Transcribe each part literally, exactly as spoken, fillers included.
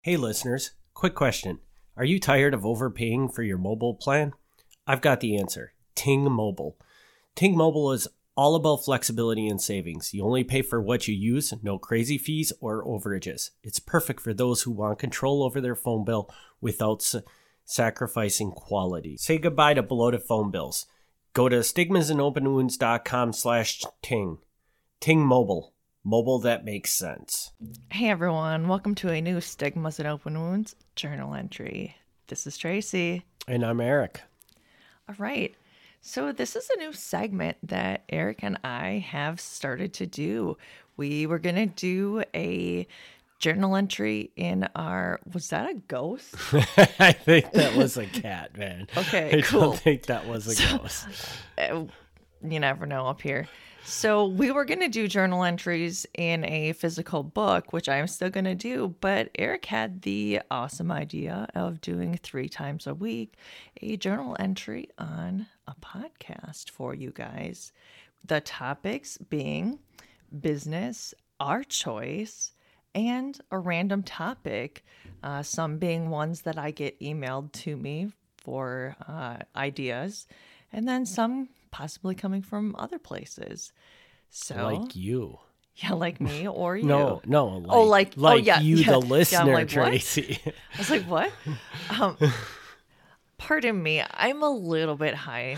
Hey listeners, quick question. Are you tired of overpaying for your mobile plan? I've got the answer. Ting Mobile. Ting Mobile is all about flexibility and savings. You only pay for what you use, no crazy fees or overages. It's perfect for those who want control over their phone bill without sa- sacrificing quality. Say goodbye to bloated phone bills. Go to stigmasandopenwounds.com slash ting. Ting Mobile. Mobile that makes sense. Hey everyone, welcome to a new Stigmas and Open Wounds journal entry. This is Tracy. And I'm Eric. All right, so this is a new segment that Eric and I have started to do. We were going to do a journal entry in our, was that a ghost? I think that was a cat, man. Okay, I cool. don't think that was a So- ghost. Uh, You never know up here. So we were going to do journal entries in a physical book, which I'm still going to do. But Eric had the awesome idea of doing three times a week a journal entry on a podcast for you guys. The topics being business, our choice, and a random topic. Uh, some being ones that I get emailed to me for uh, ideas, and then some possibly coming from other places. So, Like you. yeah, like me or you. No, no. Like, Oh, like- oh, like yeah, you, yeah. the Yeah, listener, I'm like, what? Tracy. I was like, what? Um, pardon me. I'm a little bit high,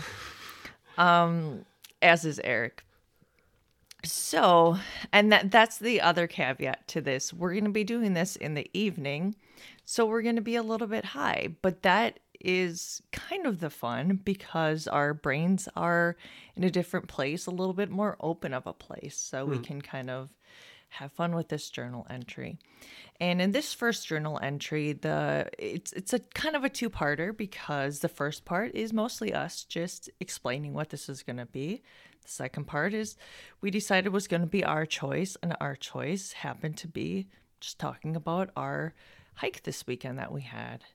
um, as is Eric. So, and that that's the other caveat to this. We're going to be doing this in the evening, so we're going to be a little bit high, but that is kind of the fun because our brains are in a different place, a little bit more open of a place, so we can kind of have fun with this journal entry. And in this first journal entry, the it's it's a kind of a two-parter because the first part is mostly us just explaining what this is going to be. The second part is we decided was going to be our choice, and our choice happened to be just talking about our hike this weekend that we had.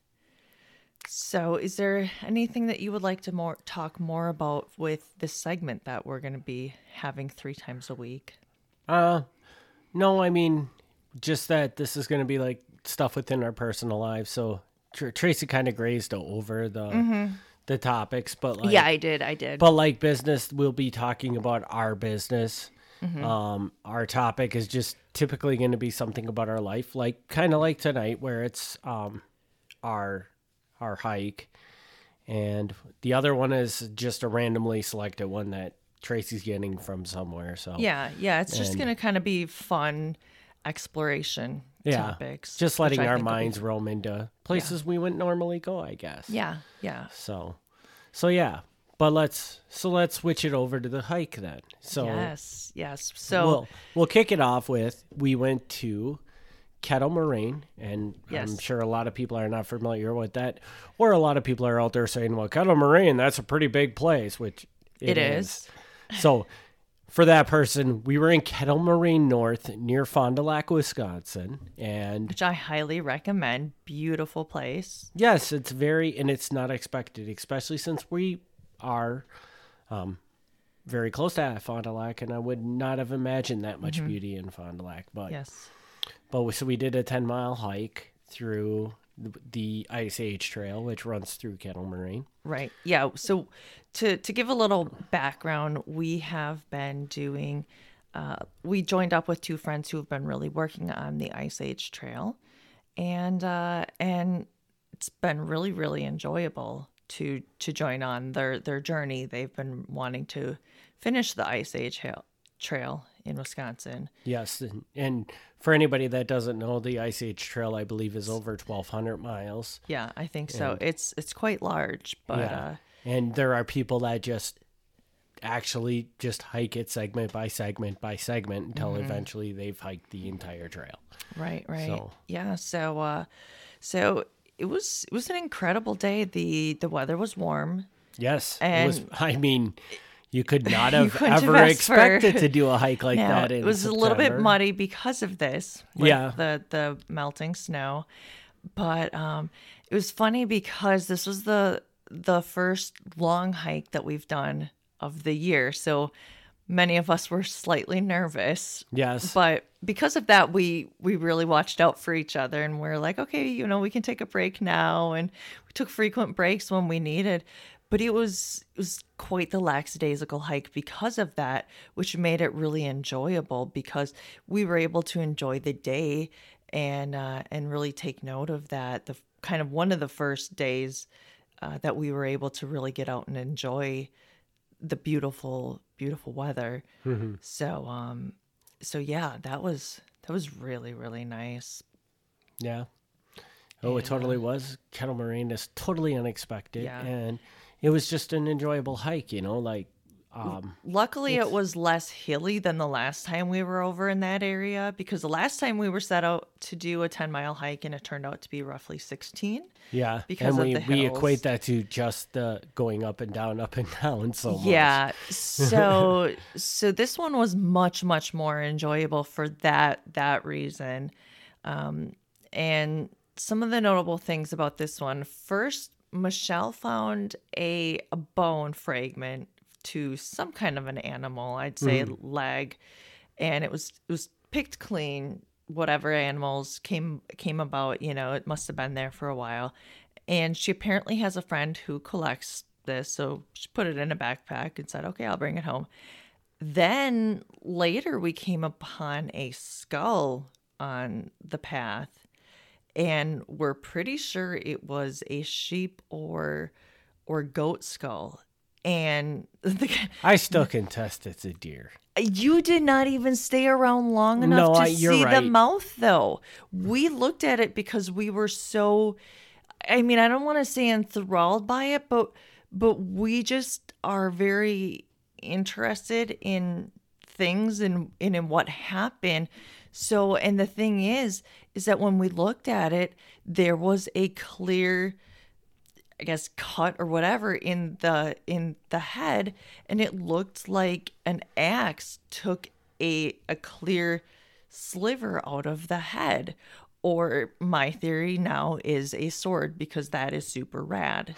So, is there anything that you would like to more talk more about with this segment that we're going to be having three times a week? Uh, no, I mean, just that this is going to be like stuff within our personal lives. So Tr- Tracy kind of grazed over the the topics, but like, Yeah, I did. I did. but like business, we'll be talking about our business. Um, our topic is just typically going to be something about our life, like kind of like tonight, where it's um our our hike, and the other one is just a randomly selected one that Tracy's getting from somewhere. So Yeah, yeah, it's just And- going to kind of be fun exploration yeah, topics. just which letting I our think will be minds roam into places we wouldn't normally go, I guess. Yeah, yeah. So, so yeah, but let's so let's switch it over to the hike then. So Yes, yes. So, we'll we'll kick it off with we went to Kettle Moraine, and I'm Yes. sure a lot of people are not familiar with that, or a lot of people are out there saying, "Well, Kettle Moraine, that's a pretty big place," which it is. So, for that person, we were in Kettle Moraine North near Fond du Lac, Wisconsin, and Which I highly recommend. Beautiful place. yes, it's very, and it's not expected, especially since we are um, very close to Fond du Lac, and I would not have imagined that much beauty in Fond du Lac. But, Yes. but we, so we did a ten mile hike through the, the Ice Age Trail, which runs through Kettle Moraine. Right. Yeah. So to to give a little background, we have been doing uh, we joined up with two friends who have been really working on the Ice Age Trail, and uh, and it's been really really enjoyable to to join on their their journey. They've been wanting to finish the Ice Age Trail Trail in Wisconsin. Yes, and, and for anybody that doesn't know, the Ice Age Trail, I believe, is over twelve hundred miles. Yeah, I think so. It's it's quite large, but Yeah. uh, And there are people that just actually just hike it segment by segment by segment until eventually they've hiked the entire trail. right, right, So- yeah. So uh, so it was it was an incredible day. the The weather was warm. Yes. it And- was, I mean, you could not have couldn't have ever asked for- expected to do a hike like Now, that in it was a little bit September. muddy because of this. With Yeah. the the melting snow, but um, it was funny because this was the the first long hike that we've done of the year. So many of us were slightly nervous. Yes. But because of that, we we really watched out for each other, and we're like, okay, you know, we can take a break now, and we took frequent breaks when we needed. But it was it was quite the lackadaisical hike because of that, which made it really enjoyable because we were able to enjoy the day and uh, and really take note of that. The kind of one of the first days uh, that we were able to really get out and enjoy the beautiful, beautiful weather. Mm-hmm. So, um, so yeah, that was that was really, really nice. Yeah. Oh, and, it totally uh, was. Kettle Moraine is totally unexpected, yeah. and it was just an enjoyable hike. You know, like. Um, Luckily, it was less hilly than the last time we were over in that area, because the last time we were set out to do a ten mile hike and it turned out to be roughly sixteen. Yeah, because and of we, the hills. we equate that to just the going up and down, up and down so much. Yeah, so so this one was much much more enjoyable for that that reason, um, and some of the notable things about this one. First, Michelle found a, a bone fragment to some kind of an animal, I'd say mm. leg, and it was it was picked clean. Whatever animals came came about, you know, it must have been there for a while. And she apparently has a friend who collects this, so she put it in a backpack and said, "Okay, I'll bring it home." Then later, we came upon a skull on the path, and we're pretty sure it was a sheep or or goat skull. And the, I still contest it's a deer. You did not even stay around long enough no, to I, you're see right. the mouth, though. We looked at it because we were so, I mean, I don't want to say enthralled by it, but but we just are very interested in things and, and in what happened. So, and the thing is, is that when we looked at it, there was a clear, I guess, cut or whatever in the in the head, and it looked like an axe took a a clear sliver out of the head. Or my theory now is a sword, because that is super rad.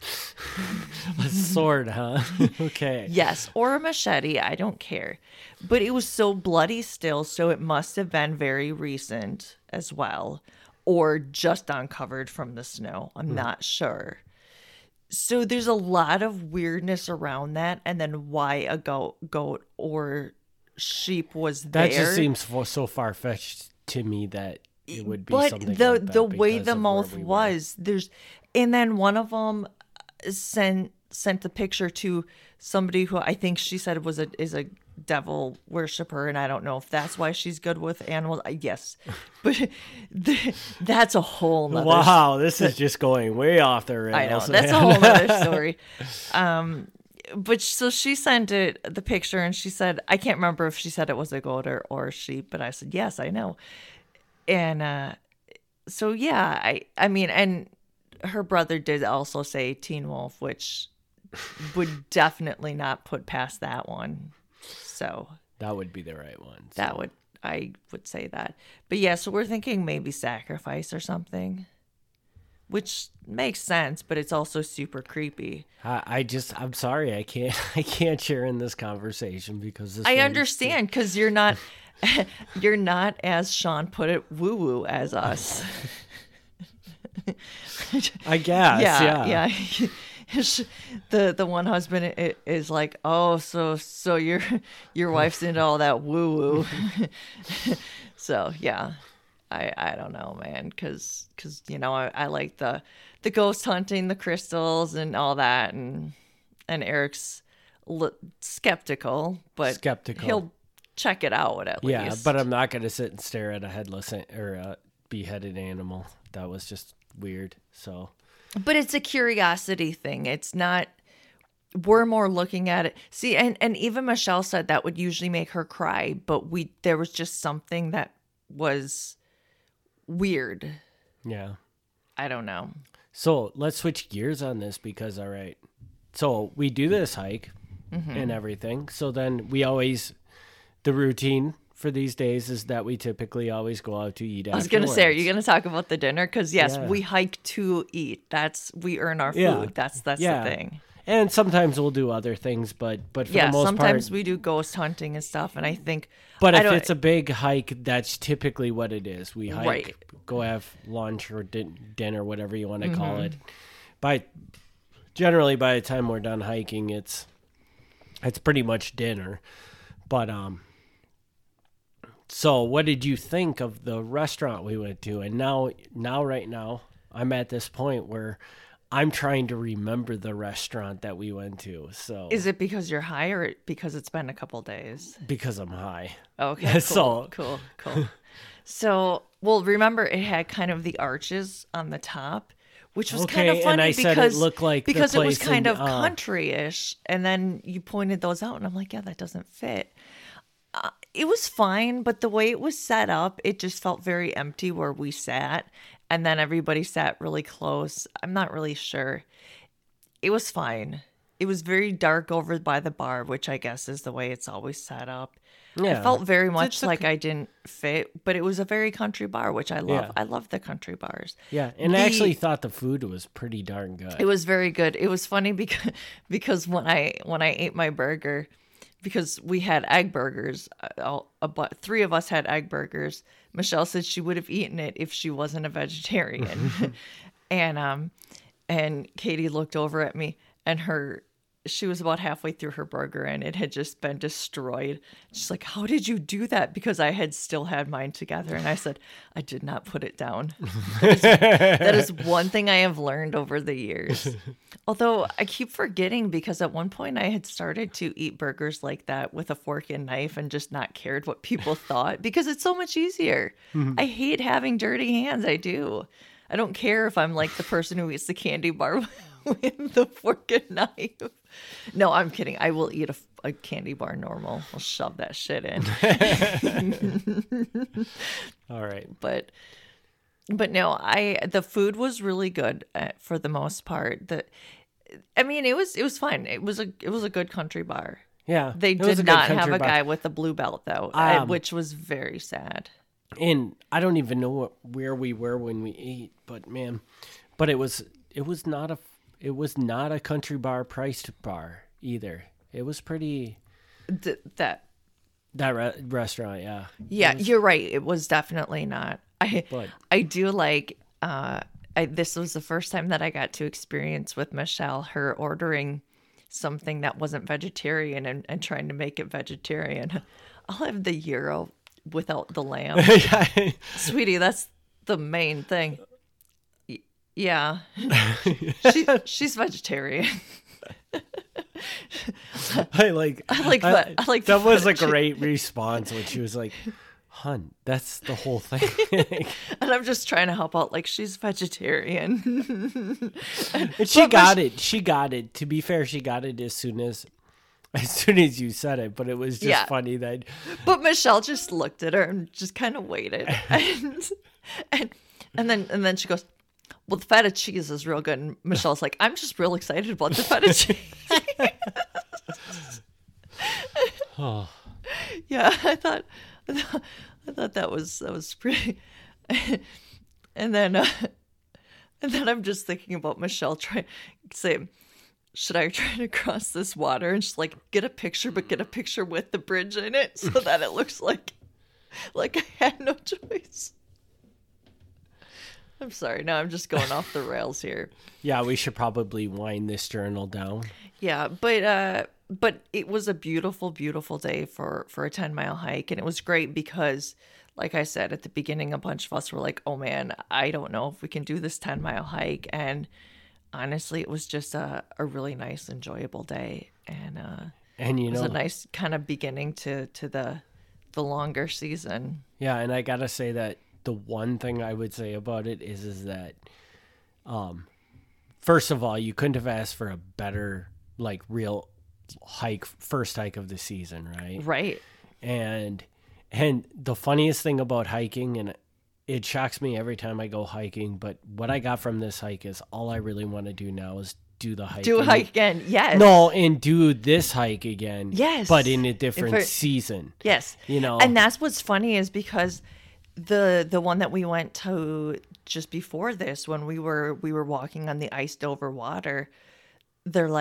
A sword, huh? Okay. Yes, or a machete, I don't care. But it was so bloody still, so it must have been very recent as well, or just uncovered from the snow. I'm mm. not sure. So there's a lot of weirdness around that, and then why a goat, goat or sheep was there. That just seems so far-fetched to me that it would be but something the like that the way the of mouth we was, there's, and then one of them sent sent the picture to somebody who I think she said was a is a devil worshiper, and I don't know if that's why she's good with animals. I Yes, but the, that's a whole nother wow. This is just going way off the rails. I know that's man. a whole other story. Um, but so she sent it the picture, and she said, I can't remember if she said it was a goat or, or a sheep, but I said yes, I know. And uh, so yeah, I I mean, and her brother did also say Teen Wolf, which would definitely not put past that one. So that would be the right one. So. That would, I would say that. But yeah, so we're thinking maybe sacrifice or something, which makes sense, but it's also super creepy. I, I just, I'm sorry, I can't, I can't share in this conversation because this I understand, because you're not, you're not, as Sean put it, woo woo as us. I guess, yeah, yeah. yeah. the the one husband is like, oh, so so your your wife's into all that woo woo. So yeah, I I don't know, man, because because you know I, I like the the ghost hunting, the crystals, and all that, and and Eric's l- skeptical, but skeptical. He'll check it out at yeah, least. Yeah, but I'm not gonna sit and stare at a headless or a beheaded animal. That was just weird. So. But it's a curiosity thing. It's not, we're more looking at it. See, and, and even Michelle said that would usually make her cry, but we there was just something that was weird. Yeah. I don't know. So let's switch gears on this because, all right, so we do this hike mm-hmm. and everything. So then we always, the routine for these days is that we typically always go out to eat. I was going to say, are you going to talk about the dinner? Because yes, yeah. we hike to eat. That's, we earn our food. Yeah. That's, that's yeah. the thing. And sometimes we'll do other things, but but for Yeah, the most sometimes part, we do ghost hunting and stuff, and I think. but I if don't- it's a big hike, that's typically what it is. We hike, Right. go have lunch or din- dinner, whatever you want to call Mm-hmm. it. By generally by the time we're done hiking, it's it's pretty much dinner. But um, so what did you think of the restaurant we went to? And now, now right now, I'm at this point where I'm trying to remember the restaurant that we went to. So Is it because you're high or because it's been a couple days? because I'm high. Okay, cool, So- cool, cool. So, well, remember it had kind of the arches on the top, which was kind of Okay, funny and I because said it looked like the because it was place kind in, of uh, country-ish, and then you pointed those out, and I'm like, yeah, that doesn't fit. Uh, it was fine, but the way it was set up, it just felt very empty where we sat, and then everybody sat really close. I'm not really sure. It was fine. It was very dark over by the bar, which I guess is the way it's always set up. Yeah, It felt very much it's a- like I didn't fit, but it was a very country bar, which I love. Yeah. I love the country bars. Yeah, and I The- actually thought the food was pretty darn good. It was very good. It was funny because because when I when I ate my burger, because we had egg burgers, all, about three of us had egg burgers. Michelle said she would have eaten it if she wasn't a vegetarian, and um, and Katie looked over at me, and her she was about halfway through her burger, and it had just been destroyed. She's like, "How did you do that?" Because I had still had mine together, and I said, "I did not put it down." That is one thing I have learned over the years. Although I keep forgetting because at one point I had started to eat burgers like that with a fork and knife and just not cared what people thought because it's so much easier. I hate having dirty hands. I do. I don't care if I'm like the person who eats the candy bar with the fork and knife. No, I'm kidding. I will eat a, a candy bar normal. I'll shove that shit in. All right. but but no, I the food was really good uh, for the most part. The I mean, it was it was fine. It was a it was a good country bar. Yeah. They it was a did good not have country a bar. guy with a blue belt though, uh, Um, which was very sad. And I don't even know what, where we were when we ate, but man, but it was it was not a it was not a country bar priced bar either. It was pretty D- that that re- restaurant, yeah. yeah, you're right. It was definitely not. I But- I do like. Uh, I, this was the first time that I got to experience with Michelle her ordering something that wasn't vegetarian and, and trying to make it vegetarian. I'll have the gyro without the lamb. Sweetie, that's the main thing. Y- yeah. she, she's vegetarian. I like I like that. I like the that was a feta great response when she was like, "Hun, that's the whole thing." And I'm just trying to help out. Like, she's vegetarian. And she got it. She got it. To be fair, she got it as soon as as soon as you said it, but it was just Yeah. funny that But Michelle just looked at her and just kind of waited. And, and and then and then she goes, "Well, the feta cheese is real good." And Michelle's like, "I'm just real excited about the feta cheese." oh, Yeah, I thought I thought that was that was pretty. And then uh, and then I'm just thinking about Michelle trying saying, "Should I try to cross this water?" And she's like, "Get a picture, but get a picture with the bridge in it so that it looks like like I had no choice." I'm sorry. Now I'm just going off the rails here. yeah, we should probably wind this journal down. Yeah, but uh but it was a beautiful, beautiful day for for a ten mile hike, and it was great because, like I said at the beginning, a bunch of us were like, "Oh man, I don't know if we can do this ten mile hike," and honestly, it was just a a really nice, enjoyable day, and uh, And you it was know, a nice kind of beginning to to the the longer season. yeah, and I gotta say that the one thing I would say about it is is that, um, first of all, you couldn't have asked for a better like real hike, first hike of the season, right? Right. And and the funniest thing about hiking, and it shocks me every time I go hiking, but what I got from this hike is all I really want to do now is do the hike. Do a in- hike again. Yes. No, and do this hike again. Yes. But in a different If it- season. Yes. You know. And that's what's funny is because the the one that we went to just before this, when we were we were walking on the iced over water, they're like,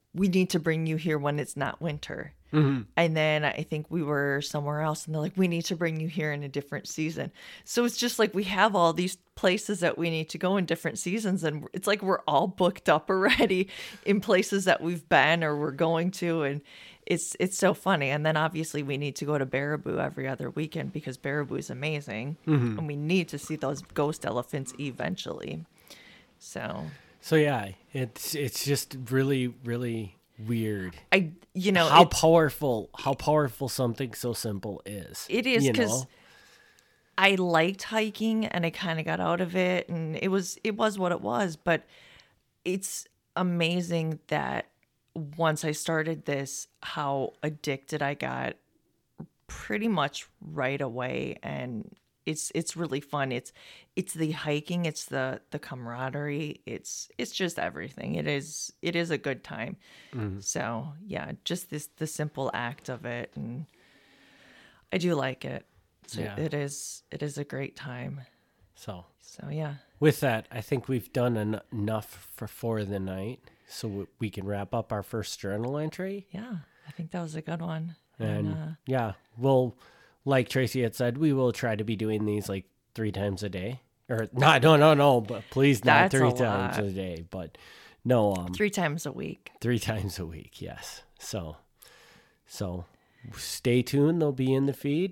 we need to bring you here when it's not winter. Mm-hmm. And then I think we were somewhere else and they're like, we need to bring you here in a different season. So it's just like we have all these places that we need to go in different seasons. And it's like we're all booked up already in places that we've been or we're going to. And it's it's so funny. And then obviously we need to go to Baraboo every other weekend because Baraboo is amazing. Mm-hmm. And we need to see those ghost elephants eventually. So... So yeah, it's it's just really, really weird. I, you know, how it, powerful, how powerful something so simple is. It is you because know? I liked hiking and I kind of got out of it, and it was it was what it was. But it's amazing that once I started this, how addicted I got pretty much right away, and it's it's really fun. It's it's the hiking, it's the the camaraderie, it's it's just everything. It is it is a good time. Mm-hmm. So yeah, just this the simple act of it, and I do like it. So yeah. it is it is a great time. So so yeah. With that, I think we've done en- enough for for the night, so w- we can wrap up our first journal entry. Yeah, I think that was a good one. And, and uh, yeah, we'll. Like Tracy had said, we will try to be doing these like three times a day. Or not, no, no, no, but please not That's three a times lot. a day. But no, um, three times a week. Three times a week, yes. So, so stay tuned. They'll be in the feed,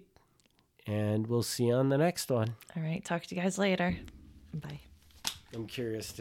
and we'll see you on the next one. All right, talk to you guys later. Bye. I'm curious to